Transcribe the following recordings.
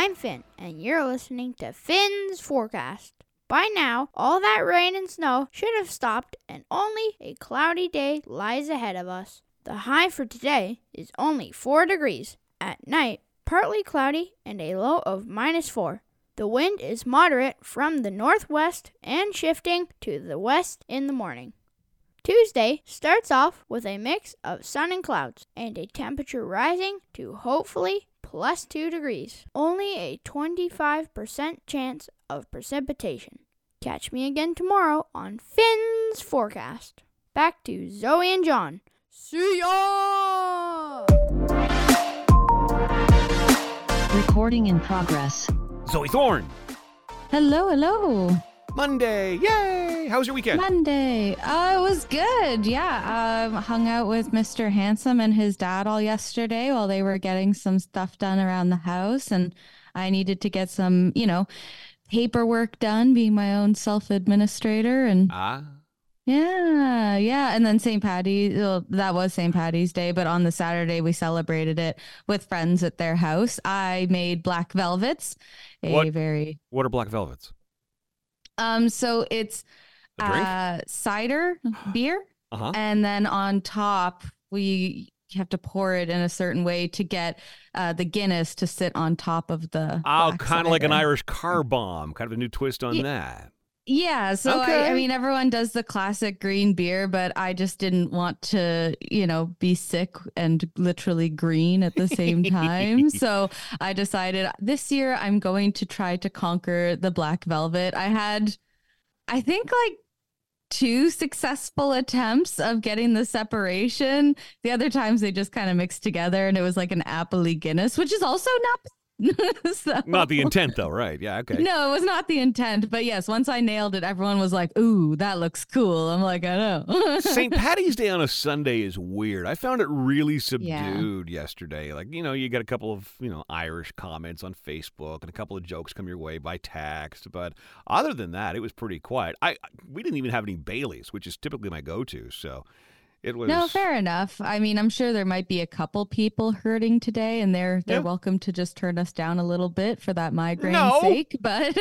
I'm Finn, and you're listening to Finn's Forecast. By now, all that rain and snow should have stopped, and only a cloudy day lies ahead of us. The high for today is only 4 degrees. At night, partly cloudy and a low of -4. The wind is moderate from the northwest and shifting to the west in the morning. Tuesday starts off with a mix of sun and clouds, and a temperature rising to hopefully +2 degrees. Only a 25% chance of precipitation. Catch me again tomorrow on Finn's Forecast. Back to Zoe and John. See ya! Recording in progress. Zoe Thorne. Hello. Monday. Yay! How was your weekend? Monday. It was good. Yeah. Hung out with Mr. Handsome and his dad all yesterday while they were getting some stuff done around the house. And I needed to get some, paperwork done, being my own self-administrator. And yeah. And then that was St. Patty's Day, but on the Saturday we celebrated it with friends at their house. I made black velvets. What are black velvets? So it's cider beer, and then on top you have to pour it in a certain way to get the Guinness to sit on top of the. Oh, kind of like an Irish car bomb, kind of a new twist on that. Yeah, so okay. I mean, everyone does the classic green beer, but I just didn't want to, be sick and literally green at the same time. So I decided this year I'm going to try to conquer the black velvet. I had, I think, 2 successful attempts of getting the separation. The other times they just kind of mixed together, and it was like an appley Guinness, which is also not so, not the intent, though, right? Yeah, okay. No, it was not the intent. But yes, once I nailed it, everyone was like, ooh, that looks cool. I'm like, I know. St. Patty's Day on a Sunday is weird. I found it really subdued yesterday. You get a couple of, Irish comments on Facebook and a couple of jokes come your way by text. But other than that, it was pretty quiet. We didn't even have any Baileys, which is typically my go-to, so... It was... No, fair enough. I mean, I'm sure there might be a couple people hurting today, and they're welcome to just turn us down a little bit for that migraine's sake. But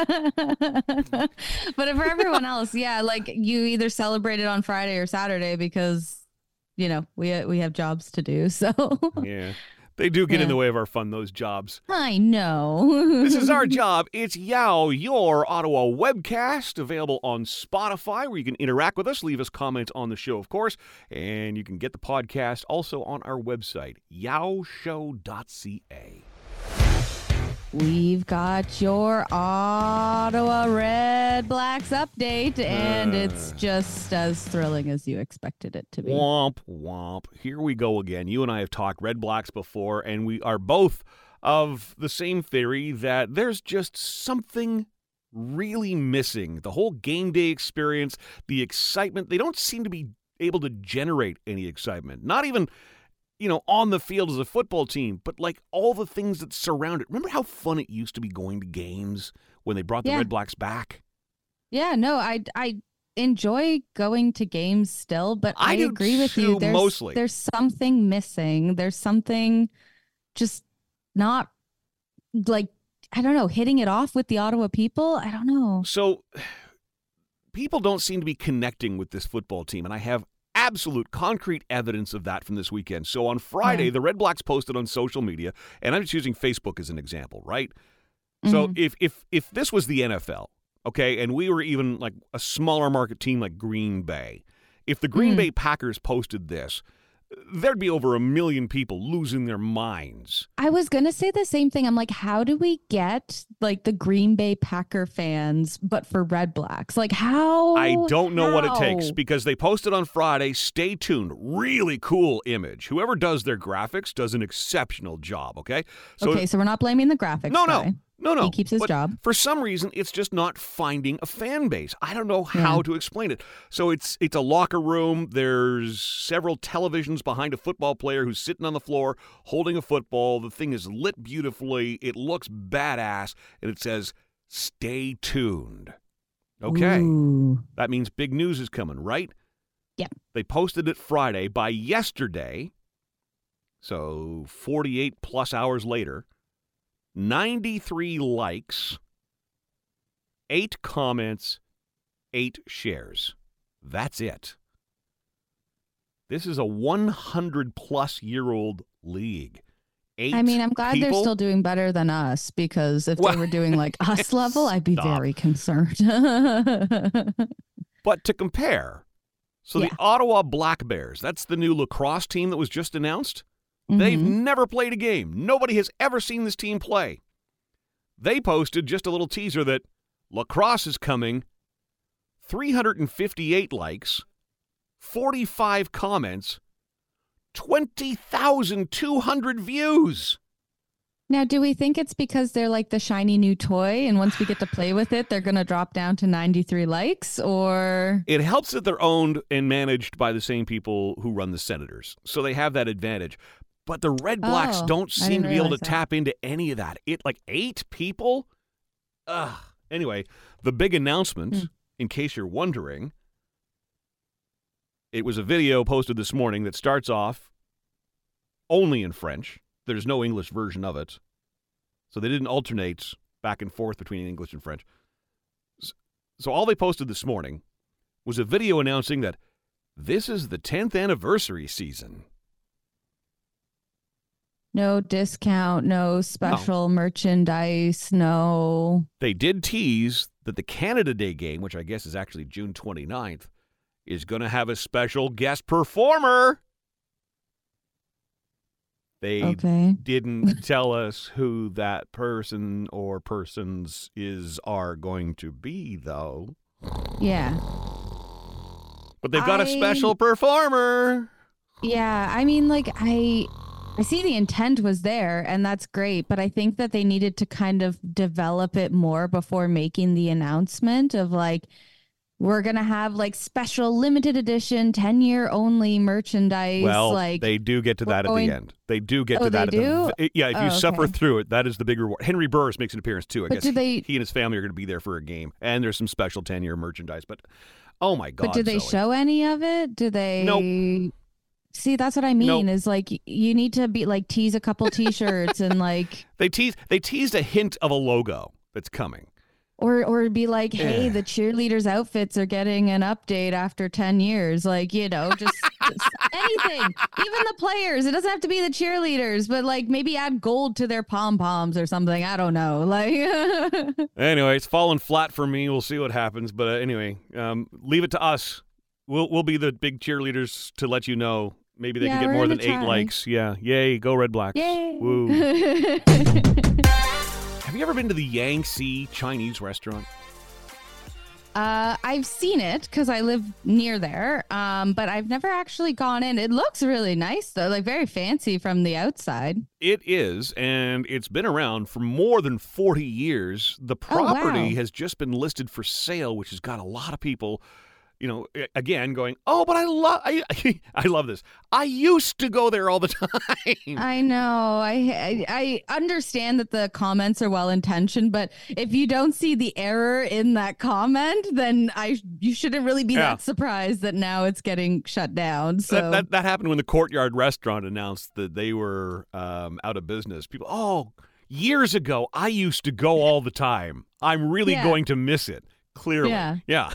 but for everyone else, you either celebrate it on Friday or Saturday because we have jobs to do. So yeah. They do get in the way of our fun, those jobs. I know. This is our job. It's Yow, your Ottawa webcast, available on Spotify, where you can interact with us, leave us comments on the show, of course, and you can get the podcast also on our website, yowshow.ca. We've got your Ottawa Red Blacks update, and it's just as thrilling as you expected it to be. Womp, womp. Here we go again. You and I have talked Red Blacks before, and we are both of the same theory that there's just something really missing. The whole game day experience, the excitement, they don't seem to be able to generate any excitement. Not even... on the field as a football team, but all the things that surround it. Remember how fun it used to be going to games when they brought the Red Blacks back? Yeah, no, I enjoy going to games still, but I agree with you. There's something missing. There's something just not I don't know, hitting it off with the Ottawa people. I don't know. So people don't seem to be connecting with this football team, and I have absolute concrete evidence of that from this weekend. So on Friday, the Red Blacks posted on social media, and I'm just using Facebook as an example, right? So if this was the NFL, okay, and we were even a smaller market team like Green Bay, if the Green Bay Packers posted this, there'd be over 1 million people losing their minds. I was going to say the same thing. I'm like, how do we get the Green Bay Packer fans, but for Red Blacks? How? I don't know what it takes, because they posted on Friday, stay tuned, really cool image. Whoever does their graphics does an exceptional job, okay? So we're not blaming the graphics guy. No. He keeps his job. For some reason, it's just not finding a fan base. I don't know how to explain it. So it's a locker room. There's several televisions behind a football player who's sitting on the floor holding a football. The thing is lit beautifully. It looks badass. And it says, stay tuned. Okay. Ooh. That means big news is coming, right? Yeah. They posted it Friday. By yesterday, so 48 plus hours later, 93 likes, 8 comments, 8 shares. That's it. This is a 100-plus-year-old league. I mean, I'm glad they're still doing better than us, because if they were doing like us level, I'd be very concerned. But to compare, so the Ottawa Black Bears, that's the new lacrosse team that was just announced. They've never played a game. Nobody has ever seen this team play. They posted just a little teaser that lacrosse is coming, 358 likes, 45 comments, 20,200 views. Now, do we think it's because they're like the shiny new toy, and once we get to play with it, they're going to drop down to 93 likes, or? It helps that they're owned and managed by the same people who run the Senators, so they have that advantage. But the Red Blacks don't seem to be able to tap into any of that. It like 8 people? Anyway, the big announcement, in case you're wondering, it was a video posted this morning that starts off only in French. There's no English version of it. So they didn't alternate back and forth between English and French. So all they posted this morning was a video announcing that this is the 10th anniversary season. No discount, no special merchandise, no. They did tease that the Canada Day game, which I guess is actually June 29th, is going to have a special guest performer. They didn't tell us who that person or persons are going to be, though. Yeah. But they've got a special performer. Yeah, I mean, like, I see the intent was there, and that's great, but I think that they needed to kind of develop it more before making the announcement of, like, we're going to have like special limited edition 10-year only merchandise. Well, like they do get to that at the end. They do get to that. If you suffer through it, that is the big reward. Henry Burris makes an appearance too. I guess he and his family are going to be there for a game, and there's some special 10-year merchandise. But oh my God. But do they show any of it? Do they? Nope. See, that's what I mean is like you need to be like tease a couple T-shirts and like. They teased a hint of a logo that's coming. Or be like, hey, the cheerleaders' outfits are getting an update after 10 years. Like, you know, just anything. Even the players. It doesn't have to be the cheerleaders, but like maybe add gold to their pom-poms or something. I don't know. Like, anyway, it's fallen flat for me. We'll see what happens. But anyway, leave it to us. We'll be the big cheerleaders to let you know. Maybe they can get more than 8 likes. Yeah. Yay. Go Red Blacks. Yay. Woo. Have you ever been to the Yangtze Chinese restaurant? I've seen it because I live near there, but I've never actually gone in. It looks really nice, though, like very fancy from the outside. It is, and it's been around for more than 40 years. The property has just been listed for sale, which has got a lot of people, you know, again going, oh, but I love this. I used to go there all the time. I know. I understand that the comments are well intentioned, but if you don't see the error in that comment, then you shouldn't really be that surprised that now it's getting shut down. So that happened when the Courtyard Restaurant announced that they were out of business. People, years ago, I used to go all the time. I'm really going to miss it. Clearly. Yeah.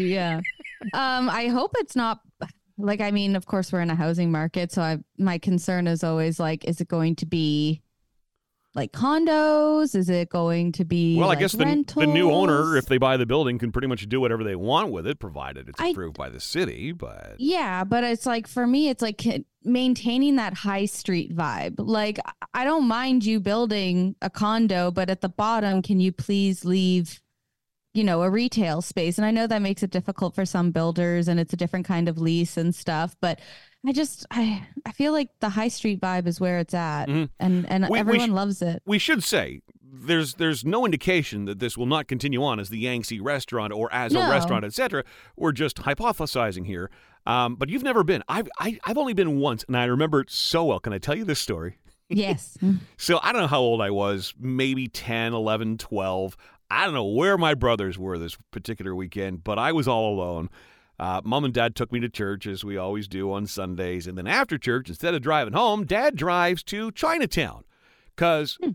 I hope it's not like, I mean, of course we're in a housing market. So my concern is always like, is it going to be like condos? Is it going to be I guess the new owner, if they buy the building, can pretty much do whatever they want with it, provided it's approved by the city. But but it's like, for me, it's like maintaining that high street vibe. Like, I don't mind you building a condo, but at the bottom, can you please leave, you know, a retail space? And I know that makes it difficult for some builders and it's a different kind of lease and stuff, but I feel like the high street vibe is where it's at, and everyone loves it. We should say there's no indication that this will not continue on as the Yangtze restaurant or as a restaurant, etc. We're just hypothesizing here. But you've never been. I've only been once, and I remember it so well. Can I tell you this story? Yes. So I don't know how old I was, maybe 10, 11, 12. I don't know where my brothers were this particular weekend, but I was all alone. Mom and Dad took me to church, as we always do on Sundays. And then after church, instead of driving home, Dad drives to Chinatown. Because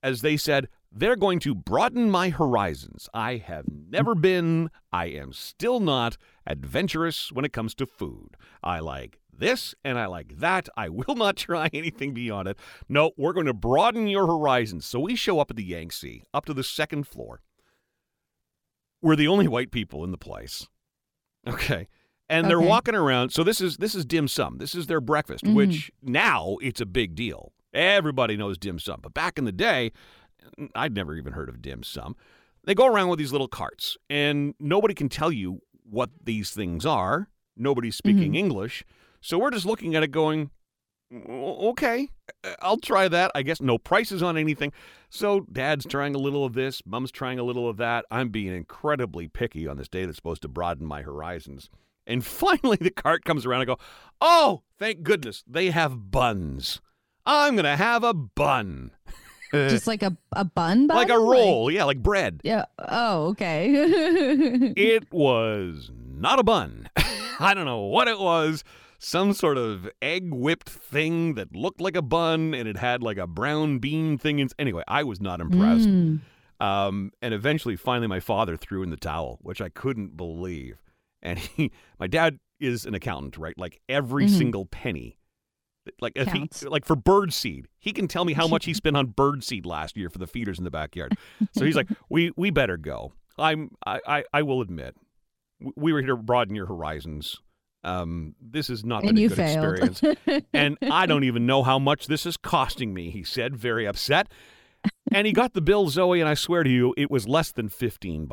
as they said, they're going to broaden my horizons. I have never been, I am still not adventurous when it comes to food. I like this and I like that. I will not try anything beyond it. No, we're going to broaden your horizons. So we show up at the Yangtze, up to the second floor. We're the only white people in the place. Okay. And they're walking around. So this is dim sum. This is their breakfast, which now it's a big deal. Everybody knows dim sum. But back in the day, I'd never even heard of dim sum. They go around with these little carts, and nobody can tell you what these things are. Nobody's speaking English. So we're just looking at it going, okay, I'll try that. I guess no prices on anything. So Dad's trying a little of this. Mom's trying a little of that. I'm being incredibly picky on this day that's supposed to broaden my horizons. And finally the cart comes around and I go, oh, thank goodness, they have buns. I'm going to have a bun. Just like a bun? Like a roll, like bread. Yeah. Oh, okay. It was not a bun. I don't know what it was. Some sort of egg whipped thing that looked like a bun, and it had like a brown bean thing. Anyway, I was not impressed. And eventually, finally, my father threw in the towel, which I couldn't believe. And my dad is an accountant, right? Like every single penny. Like if for bird seed, he can tell me how much he spent on bird seed last year for the feeders in the backyard. So he's like, we better go. I will admit, we were here to broaden your horizons. This has not been a good experience. And I don't even know how much this is costing me, he said, very upset. And he got the bill, Zoe, and I swear to you, it was less than $15.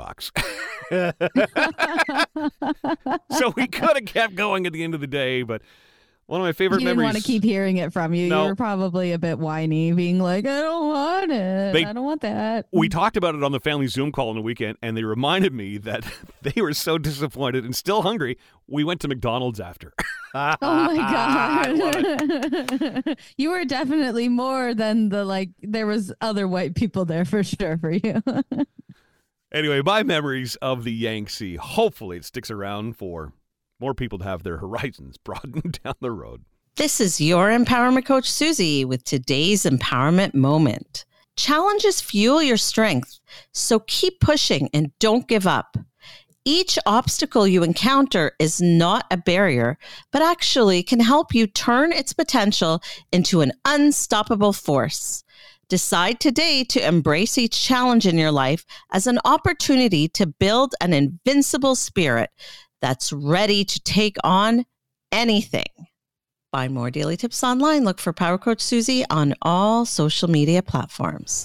So we could have kept going at the end of the day, but one of my favorite memories. You didn't want to keep hearing it from you. No. You were probably a bit whiny, being like, I don't want it. I don't want that. We talked about it on the family Zoom call on the weekend, and they reminded me that they were so disappointed and still hungry, we went to McDonald's after. Oh, my God. I love it. You were definitely more than there was other white people there for sure for you. Anyway, my memories of the Yangtze. Hopefully it sticks around for more people to have their horizons broadened down the road. This is your empowerment coach, Susie, with today's empowerment moment. Challenges fuel your strength, so keep pushing and don't give up. Each obstacle you encounter is not a barrier, but actually can help you turn its potential into an unstoppable force. Decide today to embrace each challenge in your life as an opportunity to build an invincible spirit that's ready to take on anything. Find more daily tips online. Look for Power Coach Susie on all social media platforms.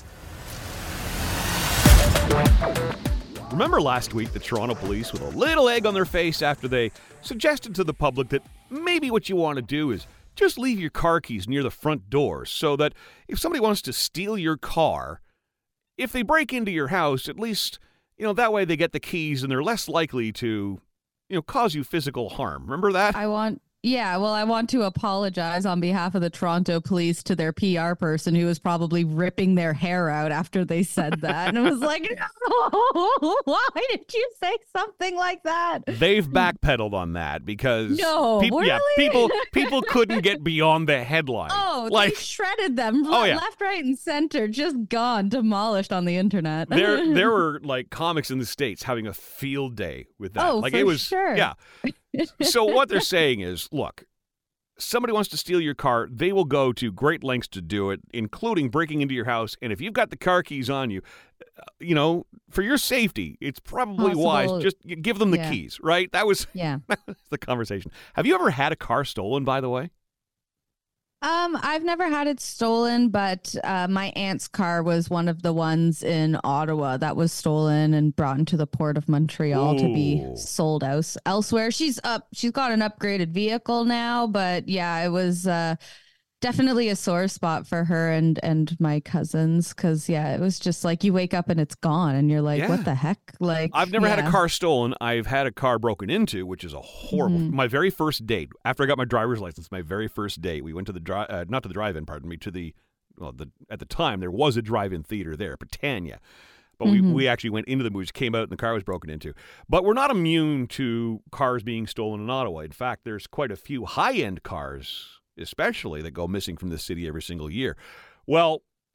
Remember last week the Toronto police with a little egg on their face after they suggested to the public that maybe what you want to do is just leave your car keys near the front door so that if somebody wants to steal your car, if they break into your house, at least, that way they get the keys and they're less likely to cause you physical harm. Remember that? I want to apologize on behalf of the Toronto police to their PR person who was probably ripping their hair out after they said that. And it was like, no, why did you say something like that? They've backpedaled on that because really? people couldn't get beyond the headline. Oh, they shredded them left, right, and center, just gone, demolished on the internet. There were comics in the States having a field day with that. Oh, for sure. Yeah. So what they're saying is, look, somebody wants to steal your car, they will go to great lengths to do it, including breaking into your house. And if you've got the car keys on you, for your safety, it's probably wise just give them the keys, right? That was the conversation. Have you ever had a car stolen, by the way? I've never had it stolen, but my aunt's car was one of the ones in Ottawa that was stolen and brought into the port of Montreal to be sold elsewhere. She's got an upgraded vehicle now, but yeah, it was definitely a sore spot for her and my cousins because it was just like you wake up and it's gone and you're like, what the heck? I've never had a car stolen. I've had a car broken into, which is a horrible. My very first date after I got my driver's license, my very first date, we went to the not to the drive-in, pardon me, to the at the time there was a drive-in theater there, Britannia. But we actually went into the movies, came out, and the car was broken into. But we're not immune to cars being stolen in Ottawa. In fact, there's quite a few high-end cars, especially, that go missing from the city every single year. Well,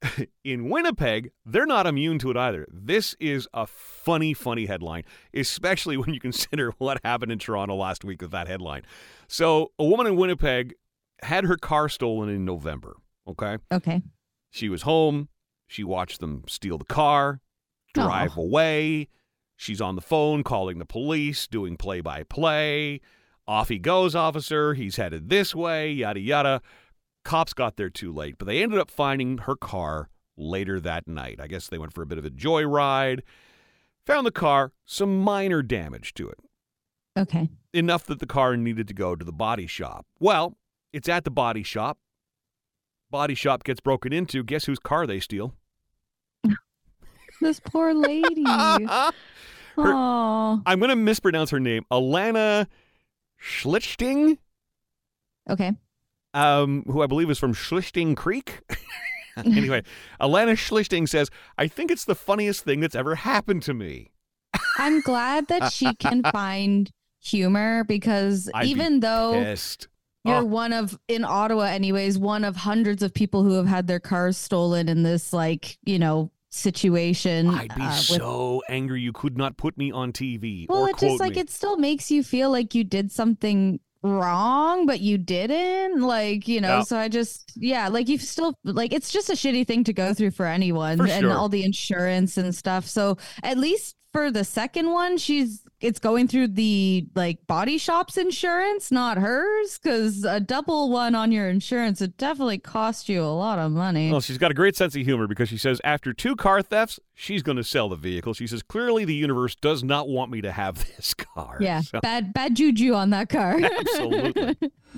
in Winnipeg, they're not immune to it either. This is a funny, funny headline, especially when you consider what happened in Toronto last week with that headline. So a woman in Winnipeg had her car stolen in November, okay? Okay. She was home. She watched them steal the car, drive away. She's on the phone calling the police, doing play-by-play. Off he goes, officer. He's headed this way, yada, yada. Cops got there too late, but they ended up finding her car later that night. I guess they went for a bit of a joyride. Found the car, some minor damage to it. Okay. Enough that the car needed to go to the body shop. Well, it's at the body shop. Body shop gets broken into. Guess whose car they steal? This poor lady. Oh. I'm going to mispronounce her name. Alana Schlichting? Okay. Who I believe is from Schlichting Creek. Anyway, Alana Schlichting says, I think it's the funniest thing that's ever happened to me. I'm glad that she can find humor because even though pissed. you're one of, in Ottawa anyways, one of hundreds of people who have had their cars stolen in this, like, you know, situation. I'd be so angry you could not put me on TV. Well, or it just like me. it still makes you feel like you did something wrong, but you didn't. Like, you know, so I just, like you still, like, it's just a shitty thing to go through for anyone and all the insurance and stuff. So at least for the second one, it's going through the like body shop's insurance, not hers, because a double one on your insurance would definitely cost you a lot of money. Well, she's got a great sense of humor because she says after 2 car thefts, she's going to sell the vehicle. She says, clearly the universe does not want me to have this car. Yeah, so. bad juju on that car. Absolutely.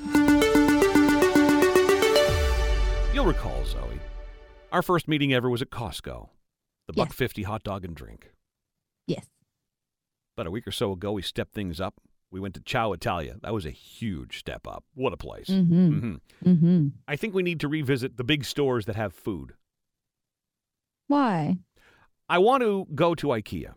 You'll recall, Zoe, our first meeting ever was at Costco. The $1.50 hot dog and drink. Yes. About a week or so ago, we stepped things up. We went to Ciao Italia. That was a huge step up. What a place. I think we need to revisit the big stores that have food. Why? I want to go to IKEA.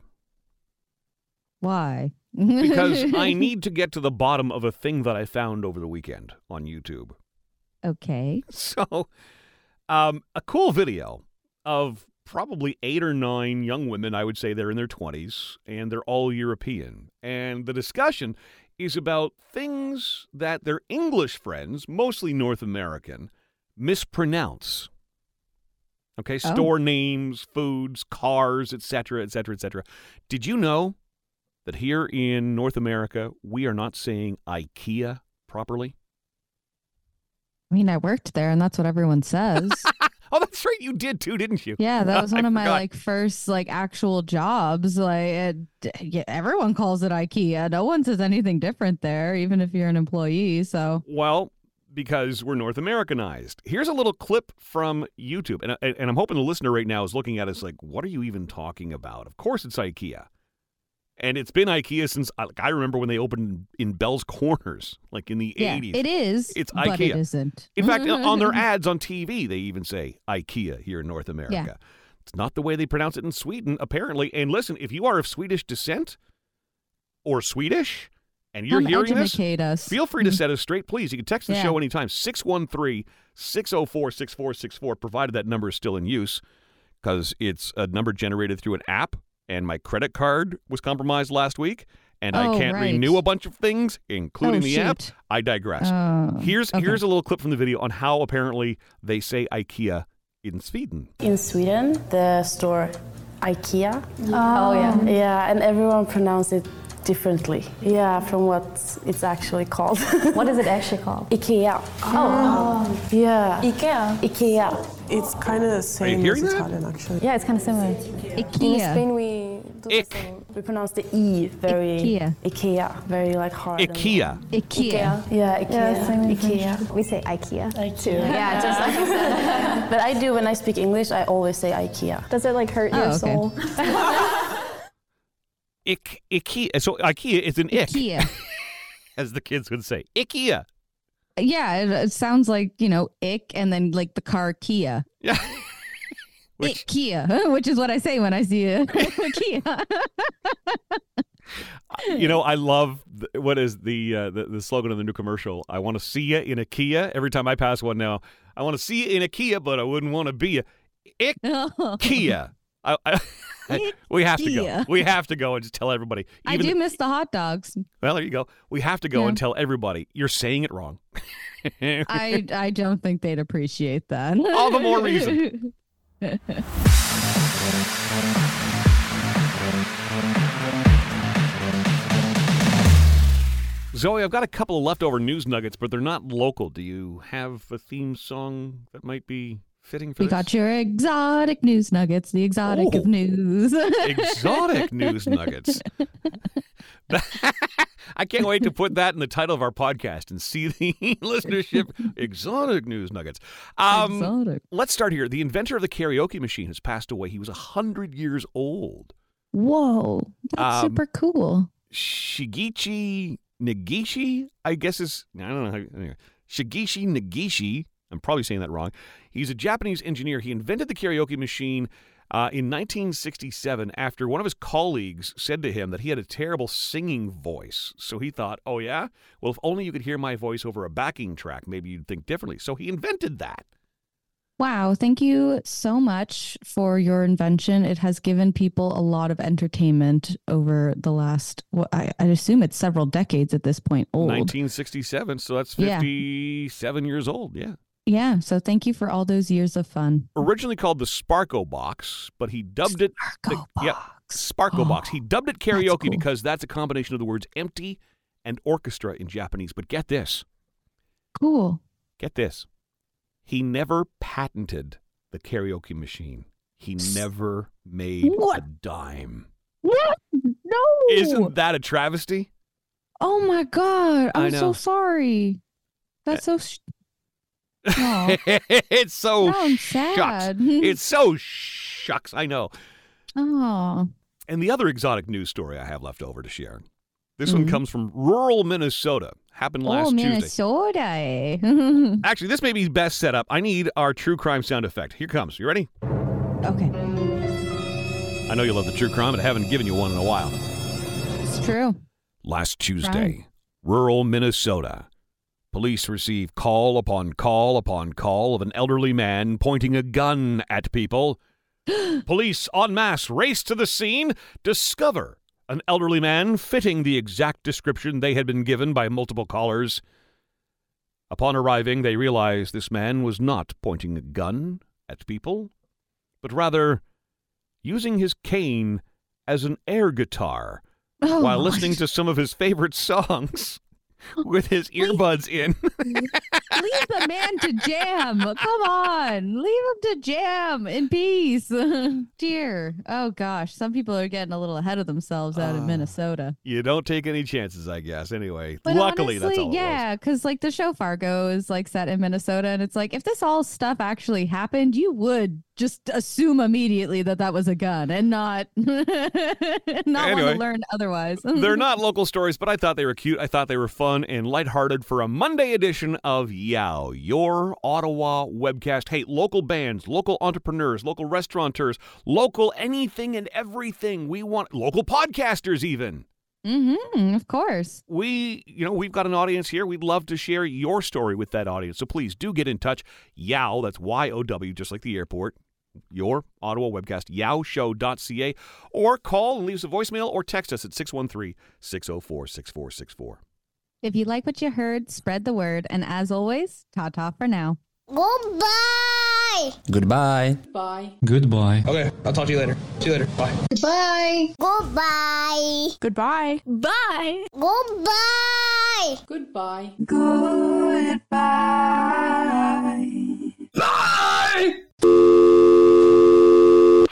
Why? Because I need to get to the bottom of a thing that I found over the weekend on YouTube. Okay. So, a cool video of probably 8 or 9 young women. I would say they're in their 20s, and they're all European. And the discussion is about things that their English friends, mostly North American, mispronounce. Okay, store names, foods, cars, etc., etc., etc. Did you know that here in North America, we are not saying IKEA properly? I mean, I worked there, and that's what everyone says. Oh, that's right. You did too, didn't you? Yeah, that was one of my like first like actual jobs. Like everyone calls it IKEA. No one says anything different there, even if you're an employee. So well, because we're North Americanized. Here's a little clip from YouTube, and I'm hoping the listener right now is looking at us like, "What are you even talking about?" Of course, it's IKEA. And it's been IKEA since, I remember when they opened in Bell's Corners, like in the 80s. It is, it's but IKEA. It isn't. In fact, on their ads on TV, they even say IKEA here in North America. Yeah. It's not the way they pronounce it in Sweden, apparently. And listen, if you are of Swedish descent or Swedish and you're hearing this, feel free to set us straight, please. You can text the show anytime, 613-604-6464, provided that number is still in use, because it's a number generated through an app. And my credit card was compromised last week, and I can't renew a bunch of things, including the app. I digress. Here's a little clip from the video on how apparently they say IKEA in Sweden. In Sweden, the store IKEA. Oh, yeah. Yeah, and everyone pronounces it differently. Yeah, from what it's actually called. What is it actually called? IKEA. Oh. Yeah. IKEA. It's kind of the same as Italian, actually. Yeah, it's kind of similar. IKEA. In Spain, we do the same. We pronounce the E very... IKEA. Very, like, hard. IKEA. IKEA. Yeah, IKEA. IKEA. We say IKEA, too. Yeah, just like you said. But I do, when I speak English, I always say IKEA. Does it, like, hurt your soul? IKEA. So IKEA is an ick. IKEA. As the kids would say. IKEA. Yeah, it sounds like, you know, ick and then like the car Kia. Yeah. Kia, which is what I say when I see a Kia. You know, I love what is the slogan of the new commercial. I want to see you in a Kia. Every time I pass one now, I want to see you in a Kia, but I wouldn't want to be a IKEA. We have to go. We have to go and just tell everybody. I do miss the hot dogs. Well, there you go. We have to go and tell everybody you're saying it wrong. I don't think they'd appreciate that. All the more reason. Zoe, I've got a couple of leftover news nuggets, but they're not local. Do you have a theme song that might be fitting for this? We got your exotic news nuggets, the exotic of news. Exotic news nuggets. I can't wait to put that in the title of our podcast and see the listenership. Exotic news nuggets. Exotic. Let's start here. The inventor of the karaoke machine has passed away. He was 100 years old. Whoa, that's super cool. Shigechi Nagishi, I guess is, I don't know. Anyway. Shigechi Nagishi, I'm probably saying that wrong. He's a Japanese engineer. He invented the karaoke machine in 1967 after one of his colleagues said to him that he had a terrible singing voice. So he thought, oh yeah? Well, if only you could hear my voice over a backing track, maybe you'd think differently. So he invented that. Wow. Thank you so much for your invention. It has given people a lot of entertainment over the last, I assume it's several decades at this point old. 1967. So that's 57 years old. Yeah. Yeah. So thank you for all those years of fun. Originally called the Sparko Box, but he dubbed it Sparko Box. He dubbed it karaoke because that's a combination of the words empty and orchestra in Japanese. But get this. Cool. Get this. He never patented the karaoke machine. He never made a dime. What? No. Isn't that a travesty? Oh my God. I'm so sorry. That's so... It's so sad. It's so shucks. I know. Oh. And the other exotic news story I have left over to share. This one comes from rural Minnesota. Happened last Tuesday. Minnesota. Actually, this may be best set up. I need our true crime sound effect. Here comes. You ready? Okay. I know you love the true crime, but I haven't given you one in a while. It's true. Last Tuesday, rural Minnesota. Police received call upon call upon call of an elderly man pointing a gun at people. Police en masse race to the scene, discover an elderly man fitting the exact description they had been given by multiple callers. Upon arriving, they realized this man was not pointing a gun at people, but rather using his cane as an air guitar while listening to some of his favorite songs with his earbuds in. Leave the man to jam. Come on. Leave him to jam in peace. Dear. Oh, gosh. Some people are getting a little ahead of themselves out in Minnesota. You don't take any chances, I guess. Anyway, but luckily, honestly, that's all it yeah, because like the show Fargo is like set in Minnesota. And it's like, if this all stuff actually happened, you would just assume immediately that that was a gun and not want to learn otherwise. They're not local stories, but I thought they were cute. I thought they were fun and lighthearted for a Monday edition of Yow, your Ottawa webcast. Hey, local bands, local entrepreneurs, local restaurateurs, local anything and everything. We want local podcasters even. Of course. We've got an audience here. We'd love to share your story with that audience. So please do get in touch. Yow, that's Y-O-W, just like the airport. Your Ottawa webcast, yowshow.ca, or call and leave us a voicemail or text us at 613-604-6464. If you like what you heard, spread the word. And as always, ta-ta for now. Goodbye. Goodbye. Bye. Goodbye. Okay, I'll talk to you later. See you later. Bye. Goodbye. Goodbye. Goodbye. Bye. Goodbye. Goodbye. Goodbye.